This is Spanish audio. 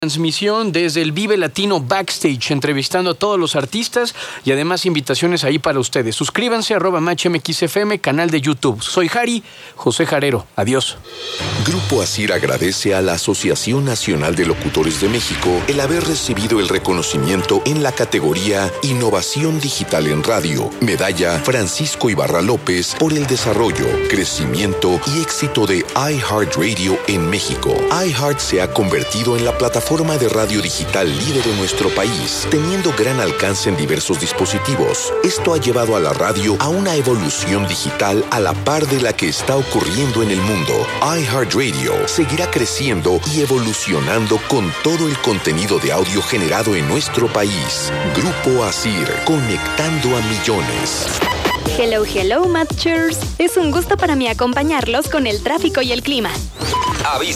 Transmisión desde el Vive Latino Backstage, entrevistando a todos los artistas y además invitaciones ahí para ustedes. Suscríbanse, @MatchMXFM, canal de YouTube. Soy Jari, José Jarero. Adiós. Grupo ASIR agradece a la Asociación Nacional de Locutores de México el haber recibido el reconocimiento en la categoría Innovación Digital en Radio, medalla Francisco Ibarra López por el desarrollo, crecimiento y éxito de iHeartRadio en México. iHeart se ha convertido en la plataforma de radio digital líder en nuestro país, teniendo gran alcance en diversos dispositivos. Esto ha llevado a la radio a una evolución digital a la par de la que está ocurriendo en el mundo. iHeartRadio seguirá creciendo y evolucionando con todo el contenido de audio generado en nuestro país. Grupo ASIR, conectando a millones. Hello, hello, Matchers. Es un gusto para mí acompañarlos con el tráfico y el clima.